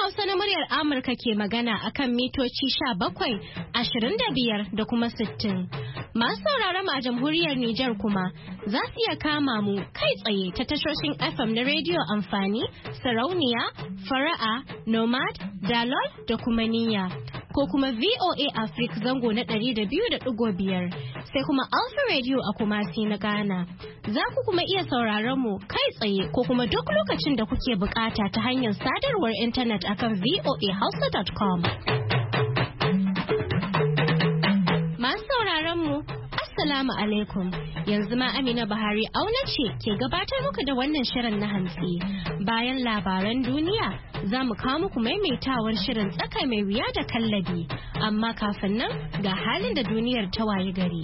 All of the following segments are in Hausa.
Hausa na muryar Amurka ke magana akan mitoci 17, 25 da kuma 60. Masu sauraron mu a jamhuriyar Nijar kuma za su iya kama mu kai tsaye ta tashoshin FM na rediyo amfani, sarauniya, fara'a, nomad, dalol da kuma niyya. Ko kuma VOA Africa zango na 200.5 sai kuma Alpha Radio a Kumasi na Ghana. Za ku kuma iya sauraron mu kai tsaye ko kuma duk lokacin da kuke bukata ta hanyar sadarwar intanet akan voahausa.com. Masu sauraron mu Assalamu alaikum. Yanzu ma Amina Buhari auna ce ke gabatar muku da wannan shirin na hantsi. Bayan labaran duniya, za mu kawo muku maimaitawar shirin tsaka mai wuya da kallabi. Amma kafin nan ga halin da duniyar ta waye gari.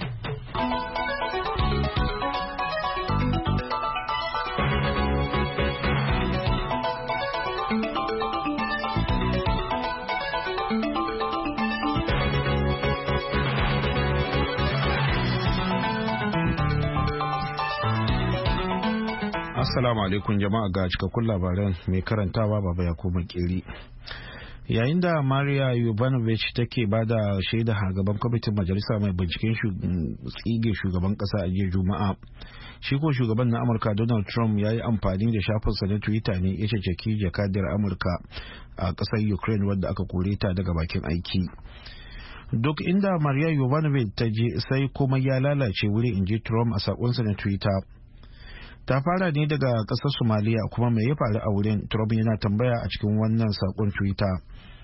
Assalamu alaikum jama'a, ga cikakkun labaran mai karantawa baba ya koma kiri. Yayin da Maria Yovanovich take bada shaida a gaban kwamitin majalisa mai binciken tsige shugaban kasa a jiya Juma'a, shi ko shugaban na Amurka Donald Trump ya yi amfani da shafinsa na Twitter ne ya ceceki jakadiyar Amurka a kasar Ukraine wadda aka kore ta daga bakin aiki. Duk inda Maria Yovanovich ta je sai kuma ya lalace wuri, in ji Trump a sakonsa na Twitter. Ta fara ne daga ƙasar Somalia, kuma me ya faru a wurin, Trump yana tambaya a cikin wannan sakon Twitter.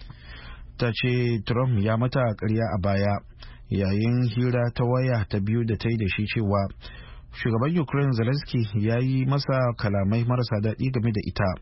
Ta ce Trump ya mata ƙarya a baya yayin hira ta waya ta biyu da ta yi da shi cewa shugaban Ukraine Zelensky ya yi masa kalamai marasa daɗi game da ita.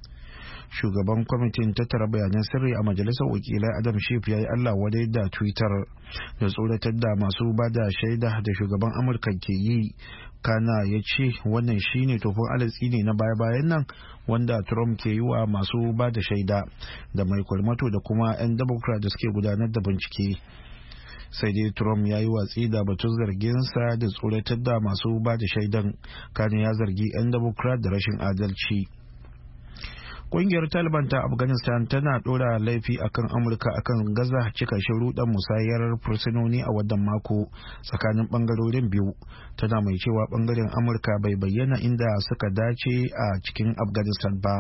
Shugaban kwamitin tattara bayanan sirri a majalisar wakilai Adam Schiff ya yi Allah wadai da Twitter da tsoratar da masu ba da shaida da shugaban Amurka ke yi. Kana ya ce wannan shine tofin alatsi ne na baya-bayan nan wanda Trump ke yi wa masu ba da shaida da mai kwalmato da kuma 'yan Democrat da suke gudanar da bincike. Sai dai Trump ya yi watsi da batun zarginsa da tsoratar da masu ba da shaidan, kana ya zargi 'yan Democrat da rashin adalci. Kungiyar Taliban ta Afghanistan tana dora laifi akan Amurka akan gaza cika sharuɗan musayar fursunoni a wannan mako tsakanin bangarorin biyu, tana mai cewa bangaren Amurka bai bayyana inda suka dace a cikin Afghanistan ba.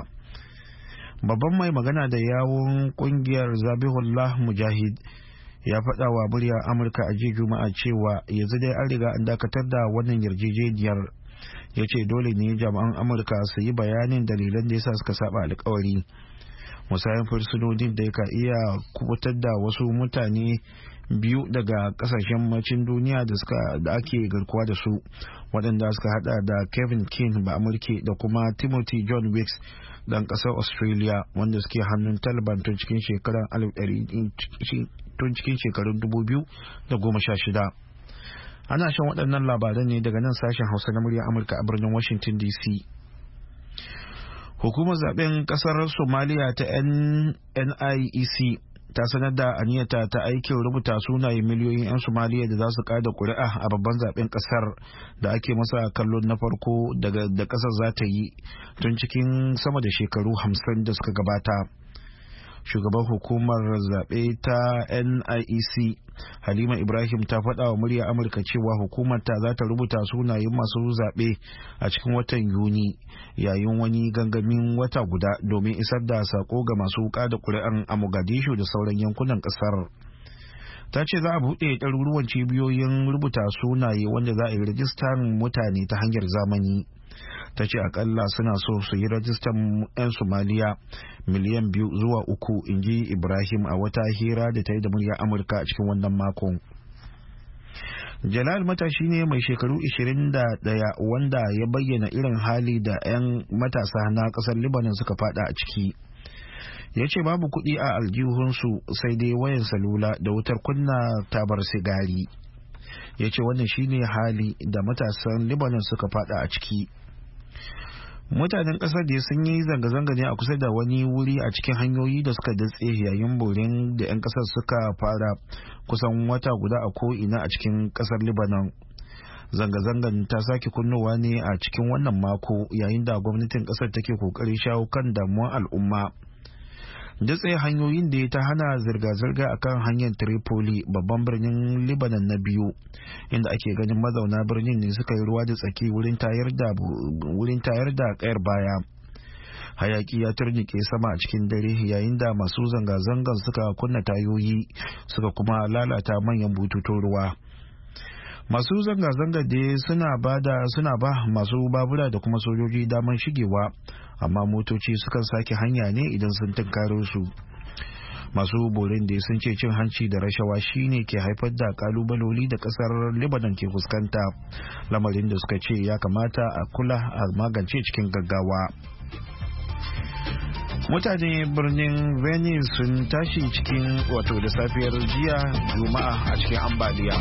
Babban mai magana da yawun kungiyar Zabihullah Mujahid ya faɗa wa muryar Amurka a jiya Juma'a cewa yanzu dai an riga an dakatar da wannan yarjejeniyar. Ya ce dole ne jami'an Amurka su yi bayanin dalilan da yasa suka saba alkawari. Musayan fursunonin da ka iya kubutar da wasu mutane biyu daga kasashen macin duniya da ake garkuwa da su, waɗanda suka hada da Kevin King ba Amurke da kuma Timothy John Wicks dan ƙasar Australia, wanda suke hannun Taliban tun cikin shekarun 2016. Ana shan waɗannan labaran ne daga nan sashen Hausa na muryar Amurka a birnin Washington DC. Hukumar zaben ƙasar Somalia ta NIEC ta sanar da aniyata ta aikin rubuta sunaye miliyoyin 'yan Somaliya da za su kada ƙuri'a a babban zaben ƙasar da ake masa kallon na farko da ƙasar za ta yi tun cikin sama da shekaru 50 da suka gabata. Shugaban hukumar zaɓe ta NIEC Halima Ibrahim ta faɗa wa murya Amurka cewa hukumar ta za ta rubuta sunayen masu zaɓe a cikin watan Yuni yayin wani gangamin wata guda domin isar da sako ga masu kada ƙuri'an a Mogadishu da sauran yankunan ƙasar. Ta ce za a buɗe ɗaruruwan cibiyoyin rubuta sunaye wanda za a yi rajistar mutane ta hanyar zamani. Ta ce akalla suna so su yi rajistar 'yan Somaliya miliyan 2 zuwa 3, in ji Ibrahim a wata hira da ta yi da muryar Amurka a cikin wannan makon. Jalal matashi ne mai shekaru 21 wanda ya bayyana irin hali da 'yan matasa na ƙasar Lebanon suka fada a ciki. Ya ce babu kuɗi a aljihunsu sai dai wayan salula da wutar kunna tabar sigari. Ya ce wannan shine hali da matasan Lebanon suka fada a ciki. Mutanen kasar da sun yi zanga-zanga ne a kusa da wani wuri a cikin hanyoyi da suka datse yayin borin da 'yan kasar suka fara kusan wata guda a ko'ina a cikin kasar Lebanon. Zanga-zangan ta sake kunnowa ne a cikin wannan mako yayin da gwamnatin kasar take kokarin shawo kan damuwar al'umma. datse hanyoyin da ya ta hana zirga-zirga a kan hanyar Tripoli, babban birnin Lebanon na biyu, inda ake ganin mazauna birnin ne suka yi ruwa da tsaki wurin tayar da kayar baya. Hayaki ya turnike sama a cikin dare yayin da masu zanga-zangan suka kunna tayoyi suka kuma lalata manyan bututun ruwa. Masu zanga-zanga da suna ba masu babura da kuma sojoji damar shigewa, amma motoci sukan sake hanya ne idan sun tunkaro su. Masu borin da sun ce cin hanci da rashawa shine ke haifar da kalubaloli da kasar Lebanon ke fuskanta, lamarin da suka ce ya kamata a kula a magance cikin gaggawa. Mutane birnin Venice sun tashi cikin wato da safiyar jiya Juma'a a cikin ambaliya.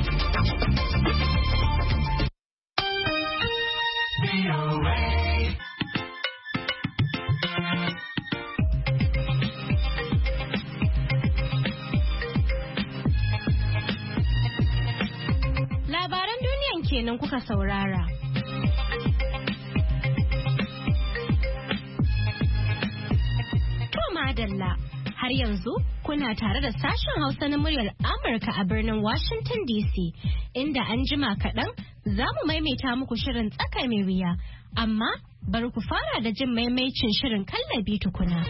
Labaran duniyan kenan kuka saurara. Madalla, har yanzu kuna tare da sashen Hausa na muryar Amurka a birnin Washington DC, inda an jima kaɗan za mu maimaita muku shirin tsaka mai wuya, amma bari ku fara da jin maimaicin shirin kallabi tukuna.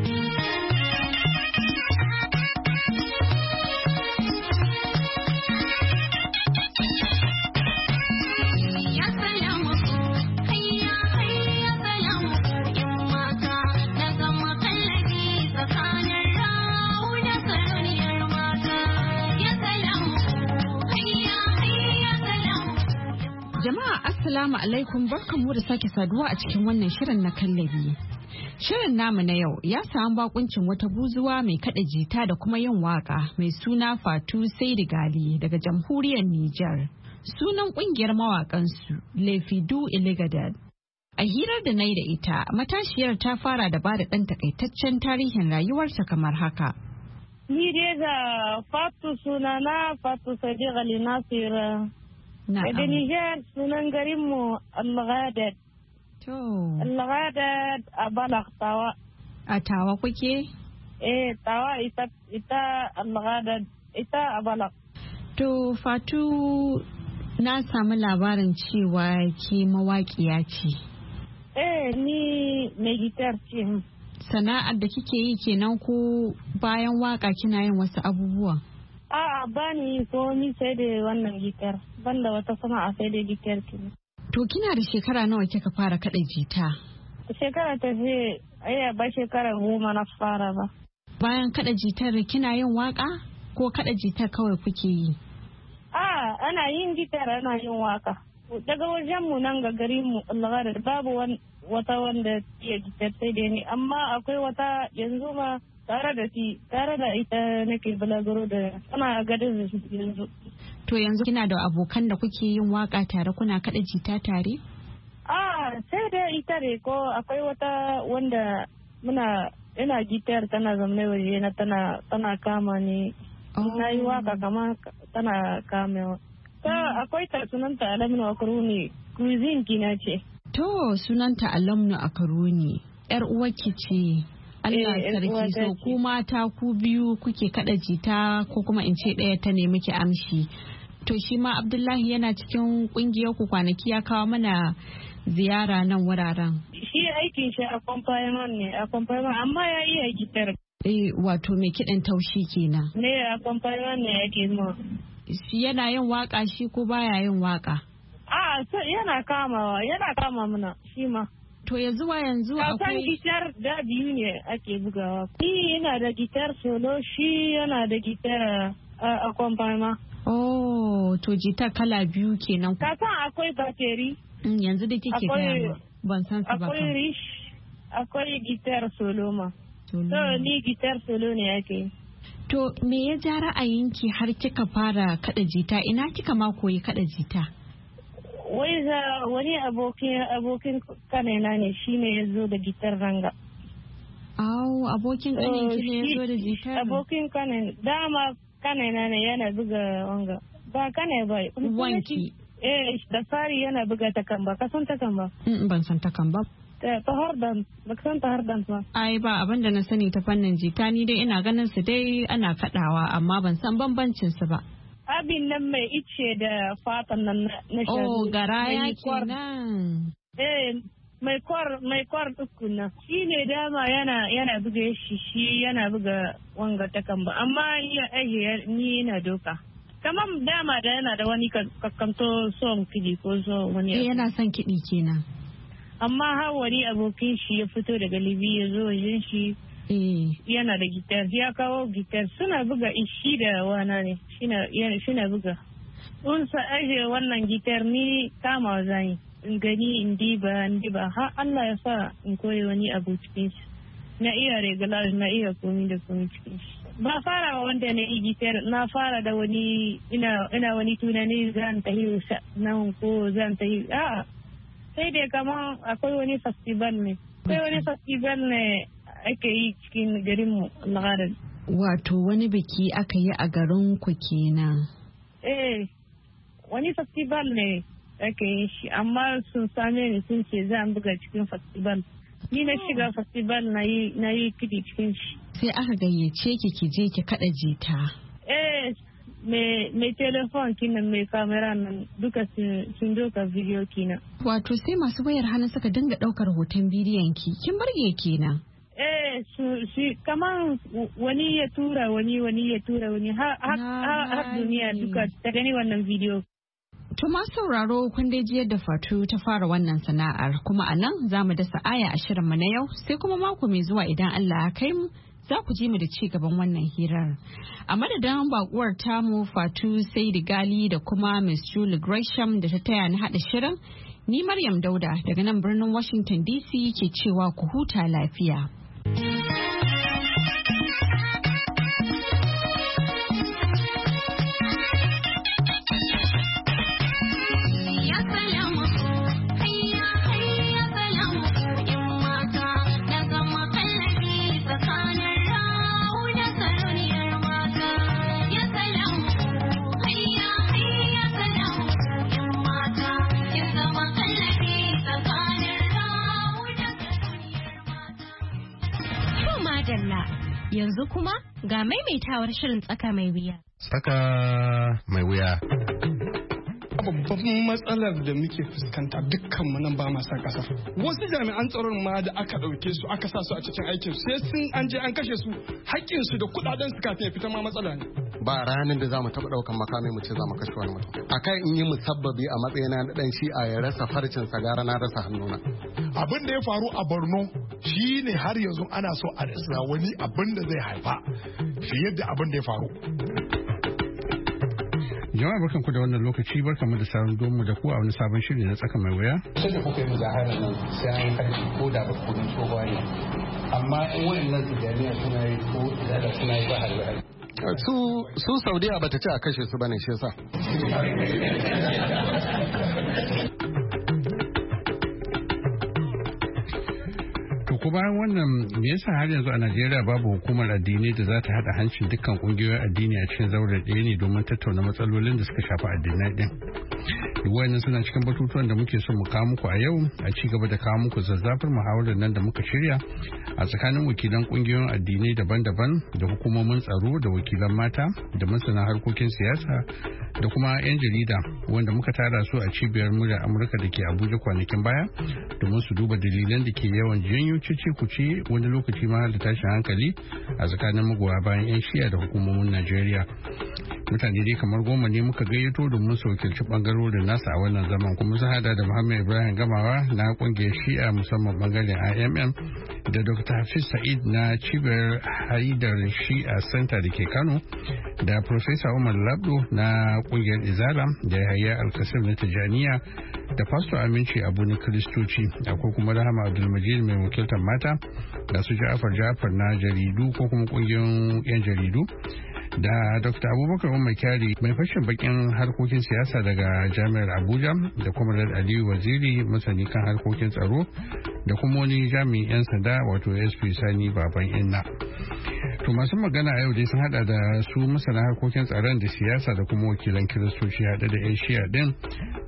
Jama'a assalamu alaikum, barkanmu da sake saduwa a cikin wannan shirin na kallabi. Shirin namu na yau ya samu bakuncin wata buzuwa mai kada jita da kuma yin waka mai suna Fatu Saidi Gali daga jamhuriyar Nijar. Sunan kungiyar mawakansu Lefidu Iligadad. A hirar da na yi da ita, matashiyar ta fara da bada ɗan takaitaccen tarihin rayuwarta kamar haka. Ni dai ga Fatu sunana Fatu Saidi Gali Nasir. Daga Nijar sunan garinmu Al-Ghadad. To. Al-Ghadad a Balak Tawa. A Tawa kuke? Tawa ita Al-Ghadad ita a Balak. To Fatu, na samu labarin cewa ke mawaƙiya ce. Ni mai gitar ce. Sana'ar da kike yi kenan ko bayan waka kina yin wasu abubuwa? A'a ba ni ko ni sai da wannan gitar, banda wata sana'a sai da gitar kenan. To kina da shekara nawa kika fara kada jita? Shekara ta ce ba shekara 10 na fara ba. Bayan kada jitar kina yin waka ko kada jitar kawai kuke yi? Ana yin gitar ana yin waka. Daga wajen mu nan ga garin mu Allah babu wata wanda ya gitar sai da ni, amma akwai wata yanzu ma tare da ita nake balaguro da ana gadin da su yanzu. To yanzu kina da abokan da kuke yin waka tare kuna kada jita tare? Sai da ita ne ko akwai wata wanda ina gitar tana zamne waje na tana kama ni. Na yi waka kama tana kamewa. Akwai ta sunanta Alamnu Akaruni, cuisine kina ce. To sunanta Alamnu Akaruni, 'yar uwarki ce. Allah sarki, so ku mata ku biyu kuke kada jita ko kuma in ce ɗaya ta nemi ki amshi. To shi ma Abdullahi yana cikin kungiyar ku, kwanaki ya kawo mana ziyara nan wuraren. Shi aikin shi accompaniment ne, amma ya iya gitar. Wato mai kiɗan taushi kenan. Ne accompaniment ne yake ma. Shi yana yin waka shi ko baya yin waka? Yana kama mana shi ma. To ya zuwa yanzu akwai gitar da biyu ne ake bugawa. Ni yana da gitar solo, shi yana da gitar accompaniment. Oh, to gitar kala biyu kenan. Ka san akwai battery. Yanzu da kike gaya ban san su ba. Akwai rish, akwai gitar solo ma. So ni gitar solo ne ake. To me ya ja ra'ayinki har kika fara kada jita? Ina kika ma koyi kada jita? Wani abokin kanina ne shi ne ya zo da gitar ranga. Abokin kanin ki ne ya zo da gitar? Abokin kanin, dama kanina ne yana buga wanga. Ba kane ba. Wanki. Da fari yana buga takamba. Ka san takamba? Ban san takamba. Tahardan, ba ka san tahardan ba? Ai ba abin da na sani ta fannin jita ni dai ina ganin su dai ana kaɗawa amma ban san bambancin su ba. Abin nan mai ice da fatan nan na shanu. Oh, garaya kenan. Mai kwar dukkan nan. Shi ne dama yana buga shi yana buga wanga takamba. Amma ya aje ni yana doka. Kamar dama da yana da wani kakkanto son kiɗi ko so wani. Yana son kiɗi kenan. Amma har wani abokin shi ya fito daga Libya ya zo wajen shi. Yana da gitar, ya kawo gitar suna buga ishi da wana ne, shina buga. Unsa aje wannan gitar ni kama zani, in gani in diba, har Allah ya sa in koyi wani abu cikin shi. Na iya regular, na iya komi da komi cikin shi. Ba fara wanda na yi gitar, na fara da wani, ina wani tunani zan tahi nan ko zan tahi, a'a. Sai dai kamar akwai wani festival ne. Akwai wani festival ne ake yi cikin garinmu na garin. Wato wani biki aka yi a garin ku kenan. Wani festival ne ake yi shi amma sun same ni sun ce za buga cikin festival. Ni na shiga festival na yi kidi cikin shi. Sai aka gayyace ki je ki kada jita. Mai telefon kinan mai kamera nan duka sun doka video kina. Wato sai masu wayar hannu suka dinga daukar hoton bidiyon ki. Kin burge kenan. Kaman wani ya tura wani ya tura wani har duniya duka ta gani wannan video. To masu sauraro kun dai ji yadda Fatu ta fara wannan sana'ar kuma a nan za mu dasa aya a shirinmu na yau sai kuma mako mai zuwa idan Allah ya kai mu za ku ji mu da ci gaban wannan hirar. A madadin bakuwar tamu Fatu Saidi Gali da kuma Miss Julie Gresham da ta taya ni haɗa shirin, ni Maryam Dauda daga nan birnin Washington DC ke cewa ku huta lafiya. Yanzu kuma ga maimaitawar shirin tsaka mai wuya. Tsaka mai wuya. Babban matsalar da muke fuskanta dukkanmu nan ba masa kasa. Wasu jami'an tsaron ma da aka ɗauke su aka sa su a cikin aikin sai sun an je an kashe su haƙƙin su da kuɗaɗen su kafin ya fita ma matsala ne. Ba ranar da zamu taɓa ɗaukan makamai mu ce zamu kashe wani mutum. Akan in yi musabbabi a matsayina na ɗan shi'a ya rasa farcin sagara na rasa hannuna. Abin da ya faru a Borno shi ne har yanzu ana so a rasa wani abin da zai haifa fiye da abin da ya faru. Jama'a barkanku da wannan lokaci barkanmu da sauran domu da ku a wani sabon shiri na tsaka mai wuya. Sai da kuka yi muzahara nan sai an karfi ko da ba kudin tsohuwa ne. Amma in wayannan su jami'a suna yi ko da suna yi ba harbe su Saudiya bata ce a kashe su bane shi yasa. Ko bayan wannan me yasa har yanzu a Najeriya babu hukumar addinai da za ta hada hancin dukkan kungiyoyin addini a cikin zaure ɗaya ne domin tattauna matsalolin da suka shafi addinai din. Duk wayannan suna cikin batutuwan da muke son mu kawo muku a yau a ci gaba da kawo muku zazzafar muhawarar nan da muka shirya a tsakanin wakilan kungiyoyin addinai daban-daban da hukumomin tsaro da wakilan mata da masana harkokin siyasa da kuma 'yan jarida wanda muka tara su a cibiyar murya Amurka da ke Abuja kwanakin baya domin su duba dalilan da ke yawan janyo cece-kuce wani lokaci ma da tashin hankali a tsakanin magoya bayan 'yan shiya da hukumomin Najeriya. Mutane dai kamar 10 ne muka gayyato domin su wakilci bangarorin nasa a wannan zaman kuma sun hada da Muhammad Ibrahim Gamawa na kungiyar shi'a musamman bangaren IMM da Dr. Hafiz Sa'id na cibiyar Haidar Shi'a Center da ke Kano da Professor Umar Labdo na kungiyar Izala da Yahaya Alkasir na Tijaniya da Pastor Aminci Abu na Kiristoci akwai kuma Rahama Abdulmajid mai wakiltar mata da su Ja'far na jaridu ko kuma kungiyoyin 'yan jaridu da Dr. Abubakar Umar Kyari mai fashin bakin harkokin siyasa daga Jami'ar Abuja da kuma Aliyu Waziri masani kan harkokin tsaro da kuma wani jami'in 'yan sanda wato SP Sani Baban Inna. To masu magana a yau dai sun hada da su masana harkokin tsaron da siyasa da kuma wakilan kiristoci hada da 'yan shiya din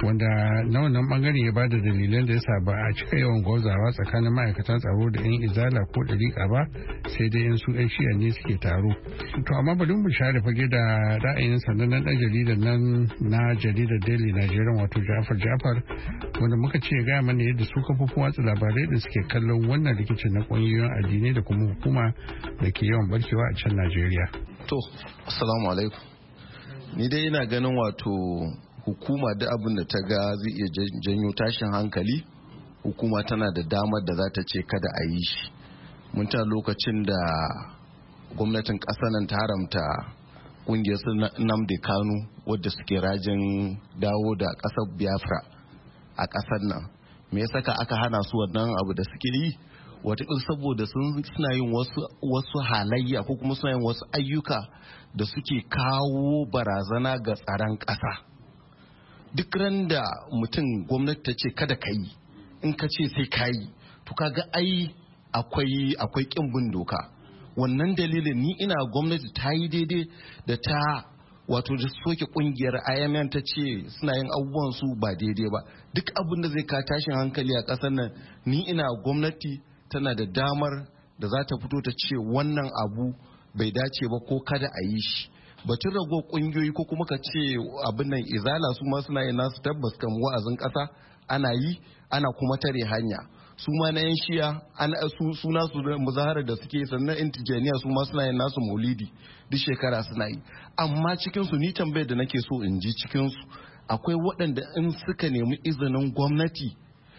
wanda na wannan bangare ya bada dalilan da yasa ba a cika yawan gwazawa tsakanin ma'aikatan tsaro da 'yan izala ko dariƙa ba sai dai 'yan su 'yan shi'a ne suke taro. To amma bari mu share fage da ra'ayin sanannen ɗan jaridar nan na jaridar Daily Nigerian wato Jafar wanda muka ce gaya mana yadda su kafofin watsa labarai da suke kallon wannan rikicin na ƙungiyoyin addinai da kuma hukuma da ke yawan barkewa a can Najeriya. To, assalamu alaikum. Ni dai ina ganin wato hukuma da abin da ta ga zai iya janyo tashin hankali, hukuma tana da damar da za ta ce kada a yi shi. Mun ta lokacin da gwamnatin ƙasar nan ta haramta ƙungiyar su Nnamdi Kanu wadda suke rajin dawo da ƙasar Biafra a ƙasar nan. Me ya saka aka hana su wannan abu da suke yi? Wataƙil saboda suna yin wasu halayya ko kuma suna yin wasu ayyuka da suke kawo barazana ga tsaron ƙasa. Duk ran da mutum gwamnati ta ce kada ka yi, in ka ce sai ka yi, to kaga ai akwai ƙin bin doka. Wannan dalilin ni ina gwamnati ta yi daidai da ta wato da soke kungiyar IMN ta ce suna yin abubuwan su ba daidai ba. Duk abin da zai ka tashin hankali a ƙasar nan ni ina gwamnati tana da damar da za ta fito ta ce wannan abu bai dace ba ko kada a yi shi. Batun rago kungiyoyi ko kuma ka ce abin nan izala su ma suna yin nasu tabbas kan wa'azin ƙasa ana yi ana kuma tare hanya. Su ma na yan shiya su nasu muzaharar da suke sannan intijaniya su ma suna yin nasu maulidi duk shekara suna yi. Amma cikinsu ni tambayar da nake so in ji cikinsu akwai waɗanda in suka nemi izinin gwamnati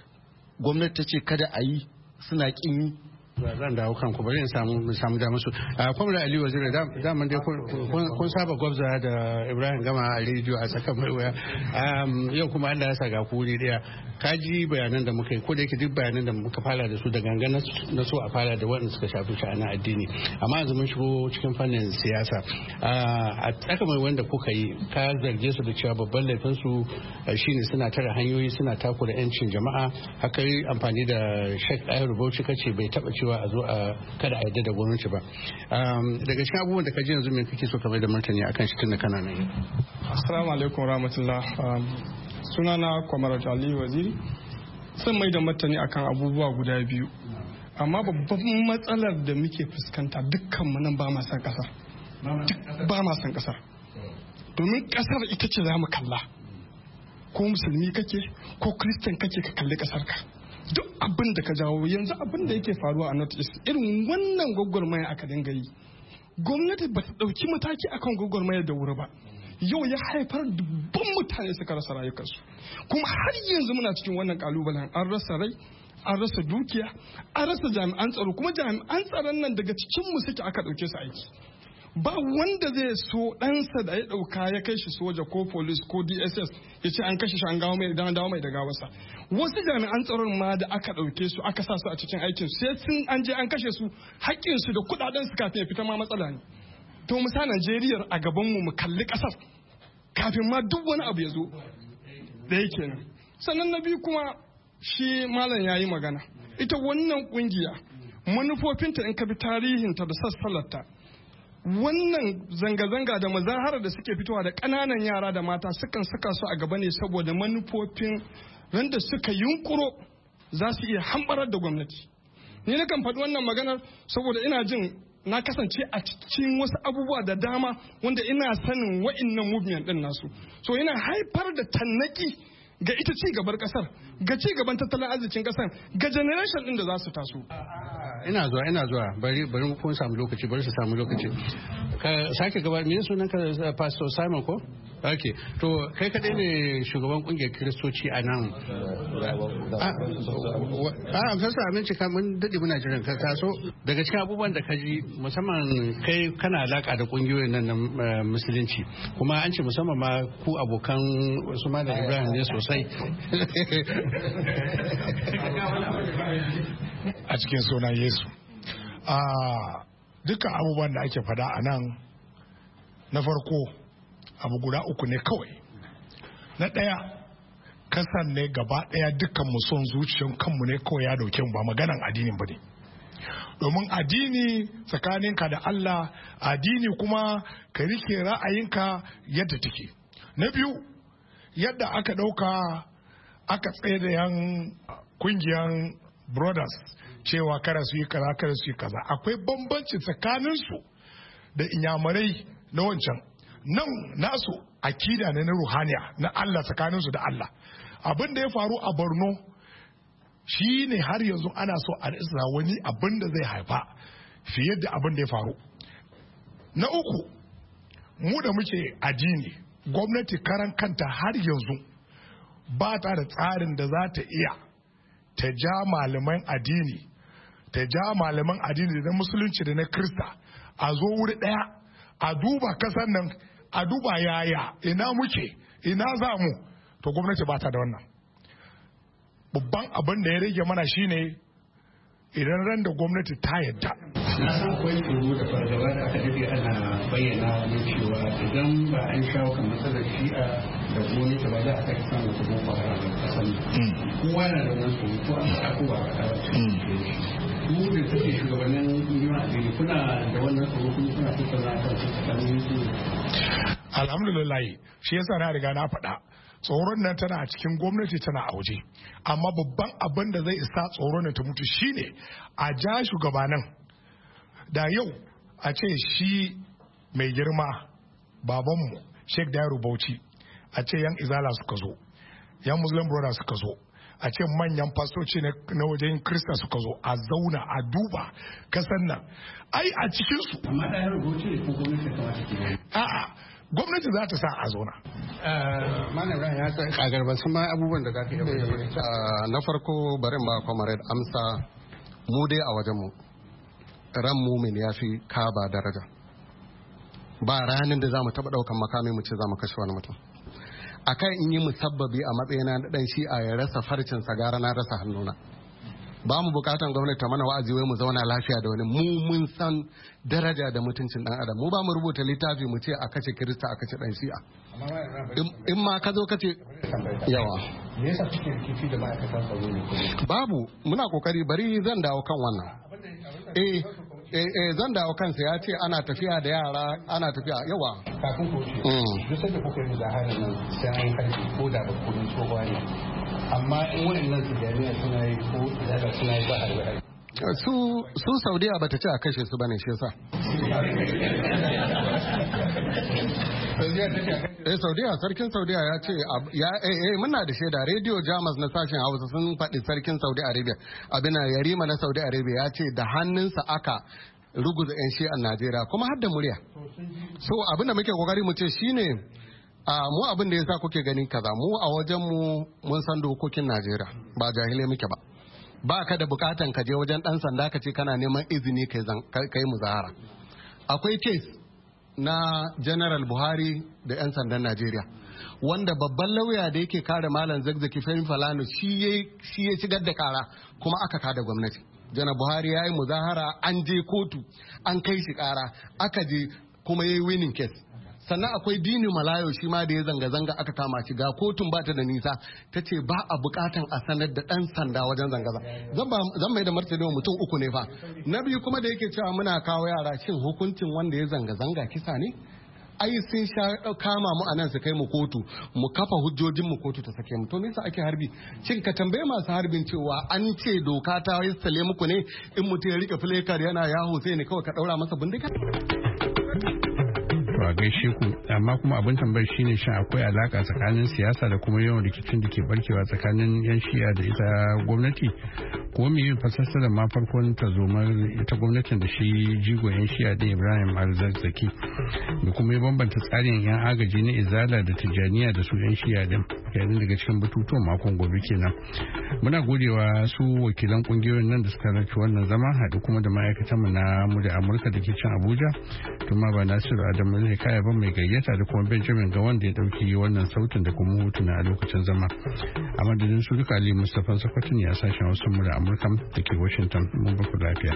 ta ce kada a yi suna kin yi. Zan dawo kanku bari in samu da musu. Kwamra Ali Waziri daman dai kun saba gwabza da Ibrahim Gama a rediyo a tsakan mai waya. Yau kuma Allah ya sa ga kuri daya. Ka ji bayanan da muka yi ko da yake duk bayanan da muka fara da su da gangan na so a fara da waɗanda suka shafi sha'anin addini. Amma yanzu mun shigo cikin fannin siyasa. A tsaka mai wanda kuka yi ka zarge su da cewa babban laifin su shine suna tare hanyoyi suna takura 'yancin jama'a. Haka yi amfani da Sheikh Ayar Bauchi kace bai taba cewa a zo a kada a yadda da gwamnati ba. Daga cikin abubuwan da ka ji yanzu me kake so ka mai da martani akan shi tunda kana nan? Assalamu alaikum rahmatullah. Sunana Kwamar Ali Waziri. Sun mai da martani akan abubuwa guda biyu. Amma babban matsalar da muke fuskanta dukkan mu nan ba ma san kasar. Ba ma san kasar. Domin kasar ita ce za mu kalla. Ko musulmi kake ko kristan kake ka kalli kasar ka. Duk abin da ka jawo yanzu abin da yake faruwa a North East irin wannan gwagwarmaya aka dinga yi. Gwamnati ba ta ɗauki mataki akan gwagwarmaya da wuri ba. Yau ya haifar dubban mutane suka rasa rayukansu. Kuma har yanzu muna cikin wannan kalubalen an rasa rai, an rasa dukiya, an rasa jami'an tsaro. Kuma jami'an tsaron nan daga cikin mu suke aka ɗauke su aiki. Ba wanda zai so ɗansa da ya ɗauka ya kai shi soja ko polis ko DSS ya ce an kashe shi an dawo mai da gawarsa. Wasu jami'an tsaron ma da aka ɗauke su aka sa su a cikin aikin sai sun an je an kashe su haƙƙinsu da kuɗaɗen su kafin ya fita ma matsala ne. To mu sa Najeriya a gaban mu kalli ƙasar kafin ma duk wani abu ya zo da yake nan. Sannan na biyu kuma shi malam ya yi magana. Ita wannan ƙungiya manufofinta in ka bi tarihinta da sassalarta wannan zanga-zanga da mazahara da suke fitowa da ƙananan yara da mata sukan saka su a gaba ne saboda manufofin randa suka yunkuro za su iya hambarar da gwamnati. Ni na kan faɗi wannan maganar saboda ina jin na kasance a cikin wasu abubuwa da dama wanda ina sanin wa'innan movement ɗin nasu. So yana haifar da tannaki ga ita ci gabar kasar, ga ci gaban tattalin arzikin kasar, ga generation din da za su taso. Ina zuwa bari mu kun samu lokaci bari su samu lokaci. Ka sake gaba me sunan ka Pastor Simon ko? Okay. To kai kadai ne shugaban kungiyar Kiristoci a nan. Pastor Aminci ka mun dade muna jiran ka taso daga cikin abubuwan da ka ji musamman kai kana alaka da kungiyoyin nan na musulunci kuma an ce musamman ma ku abokan wasu Malam Ibrahim ne sosai. A cikin sunan Yesu. Dukkan abubuwan da ake fada a nan na farko abu guda uku ne kawai. Na ɗaya kasan ne gaba ɗaya dukkan mu son zuciyan kanmu ne kawai ya dauke mu ba maganan addinin ba ne. Domin addini tsakaninka da Allah, addini kuma ka rike ra'ayinka yadda take. Na biyu yadda aka ɗauka aka tsaye da yan kungiyan brothers cewa kada su yi kaza akwai bambanci tsakaninsu da inyamurai na wancan nan nasu akida ne na ruhaniya na Allah tsakaninsu da Allah. Abin da ya faru a Borno shi ne har yanzu ana so a isa wani abin da zai haifa fiye da abin da ya faru. Na uku, mu da muke addini, gwamnati karan kanta har yanzu ba ta da tsarin da za ta iya ta ja malaman addini da na musulunci da na Krista a zo wuri ɗaya a duba kasar nan a duba yaya ina muke ina za mu, to gwamnati ba ta da wannan. Babban abin da ya rage mana shine idan ran da gwamnati ta yadda. Na san akwai tsoro da fargaba da aka daɗe ana bayyana ne cewa idan ba an shawo kan matsalar shi'a da gwamnati ba za a kai samun wata boko haram a ƙasar nan. Kowa na da wani tsoro ko an faɗa ko ba a faɗa ba. Ku da suke shugabannin yin addini kuna da wannan tsoro kuma kuna tattauna kan su tsakanin su. Alhamdulillah shi yasa na riga na faɗa. Tsoron nan tana a cikin gwamnati tana a waje, amma babban abin da zai isa tsoron nan ta mutu shine a ja shugabanan da yau a ce shi mai girma babanmu Sheikh Dairu Bauchi a ce yan Izala suka zo, yan Muslim Brothers suka zo, a ce manyan fastoci na wajen Kirista suka zo a zauna a duba kasan nan ai a cikinsu. Amma Dairu Bauchi ko gwamnati kamata ke a'a gwamnati za ta sa a zona. Malam Ibrahim ya san kagar ba sun ma abubuwan da za ka yi. Na farko bari ba comrade amsa mu dai a wajenmu ran mumin ya fi kaba daraja. Ba ranar da za mu taɓa ɗaukan makami mu ce za mu kashe wani mutum. Akan in yi musabbabi a matsayina na ɗan shi'a ya rasa farcinsa gara na rasa hannuna. Ba mu bukatan gwamnati ta mana wa'azi wai mu zauna lafiya da wani, mu mun san daraja da mutuncin dan adam. Mu ba mu rubuta littafi mu ce a kace Kirista a kace dan Shi'a. In ma ka zo kace yawa me yasa kuke rikici da ma'aikatan tsaro ne? Babu, muna kokari, bari zan dawo kan wannan. Zan dawo kansa. Ya ce ana tafiya da yara, ana tafiya yawa kafin ku ce duk sai da kuka yi muzahara nan sai an karfi ko da ba kudin tsohuwa ne, amma in waɗannan su jami'a suna yi ko da suna yi ba harbe su Saudiya bata ce a kashe su bane shi yasa. Saudiya, sarkin Saudiya ya ce muna da shaida, rediyo Jamus na sashen Hausa sun faɗi sarkin Saudi Arabia abin yarima na Saudi Arabia ya ce da hannunsa aka ruguza 'yan shi'an Najeriya kuma har da murya. So abin da muke kokari mu ce shine mu abin da yasa kuke ganin kaza, mu a wajen mu mun san dokokin Najeriya ba jahilai muke ba. Ba ka da bukatan ka je wajen dan sanda ka ce kana neman izini kai muzahara. Akwai case na General Buhari da 'yan sandan Najeriya wanda babban lauya da yake kare Malam Zakzaki Femi Falana shi ya shigar da kara kuma aka kada gwamnati. Janar Buhari ya yi muzahara, an je kotu, an kai shi kara, aka je kuma ya yi winning case. Sannan akwai Dini Malayo shi ma da ya zanga-zanga aka kama shi, ga kotun ba ta da nisa, ta ce ba a bukatan a sanar da ɗan sanda wajen zanga-zanga. Zan mai da martani wa mutum uku ne fa. Na biyu kuma da yake cewa muna kawo yara, shin hukuncin wanda ya zanga-zanga kisa ne? Ai sun sha kama mu a nan su kai mu kotu, mu kafa hujjojin mu kotu ta sake mu. To me yasa ake harbi? Shin ka tambaye masu harbin cewa an ce doka ta yassale muku ne in mutum ya rike filekar yana yaho sai ne kawai ka daura masa bindiga? A gaishe ku, amma kuma abin tambayar shine shin akwai alaka tsakanin siyasa da kuma yawan rikicin da ke barkewa tsakanin yan shi'a da ita gwamnati, ko me yin fasassarar ma farkon tazomar ita gwamnatin da shi jigo yan shi'a da Ibrahim Al-Zakzaki, da kuma ya bambanta tsarin yan agaji na Izala da Tijjaniya da su yan shi'a din, yayin daga cikin batutuwan makon gobe kenan. Muna godewa su wakilan kungiyoyin nan da suka rarci wannan zama, haɗu kuma da ma'aikatanmu na mu da Amurka da ke can Abuja, tuma ba Nasiru Adamu ne kaya ban mai gayyata da kuma Benjamin ga wanda ya dauki wannan sautin da kuma hotuna a lokacin zama. A madadin su duka Ali Mustapha Sakwatin ya sashen wasu mu da Amurka da ke Washington. Mun baku lafiya.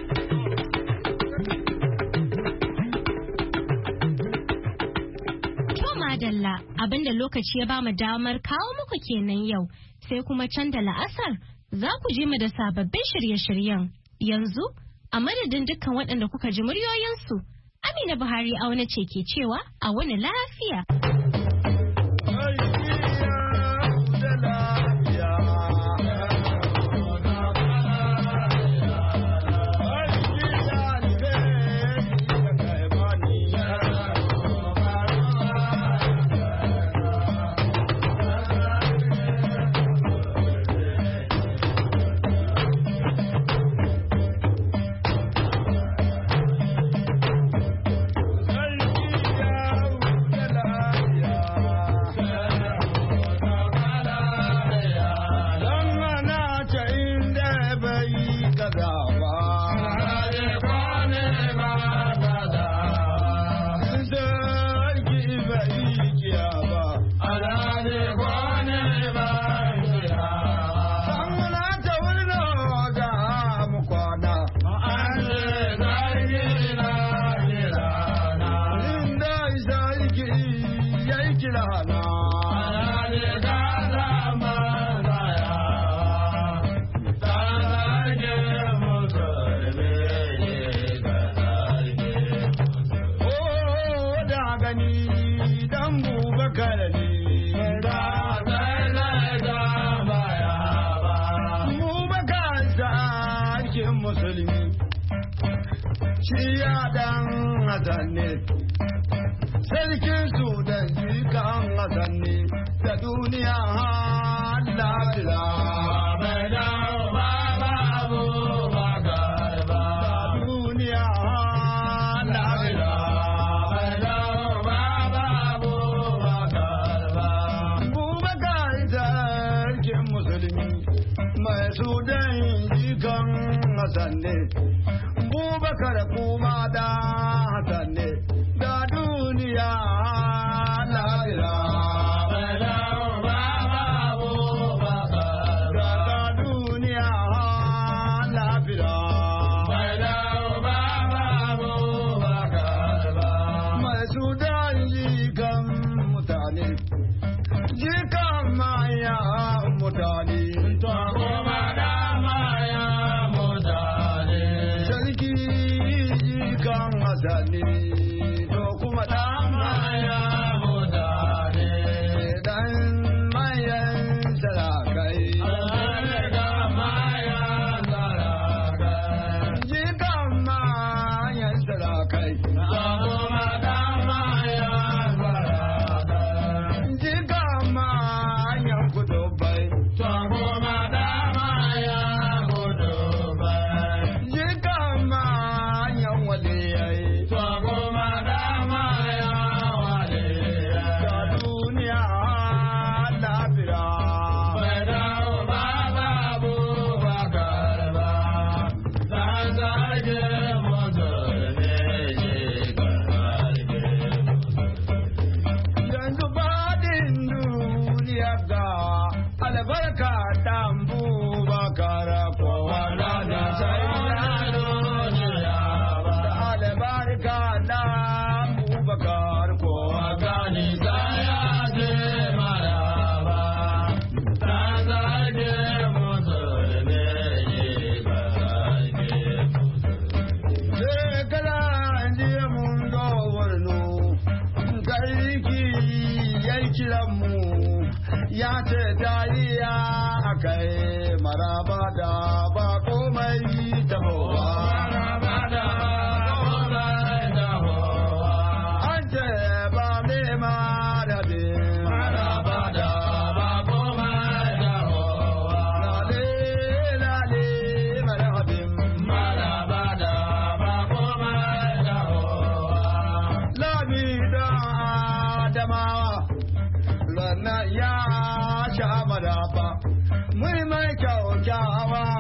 To madalla, abinda lokaci ya ba mu damar kawo muku kenan yau, sai kuma can da la'asar za ku ji mu da sababbin shirye-shiryen. Yanzu a madadin dukkan waɗanda kuka ji muryoyinsu, Amina Buhari auna ce ke cewa a wani lafiya. Sarkin su da jikan Hassan ne da duniya lafiya. Bai dawo ba babu bakar ba. Duniya lafiya. Bai dawo ba babu bakar ba. Bubakar sarkin musulmi mai su da jikan Hassan ne. Bubakar kuma da Hassan ne. Da duniya lafiya. Bai dawo ba babu bakar ba. Da duniya lafiya. Bai dawo ba babu bakar ba. Mai sudan jikan mutane, jikan maya mutane. To kuma da maya mutane. Sarki jikan Hassan ya ce dariya akai maraba da ba komai tabowa. Maraba da komai tabowa. An ce ba me marabe. Maraba da ba komai tabowa. Lale lale marabin. Maraba da ba komai tabowa. Lami da Adamawa. Lana ya sha madafa, mai kyaukyawa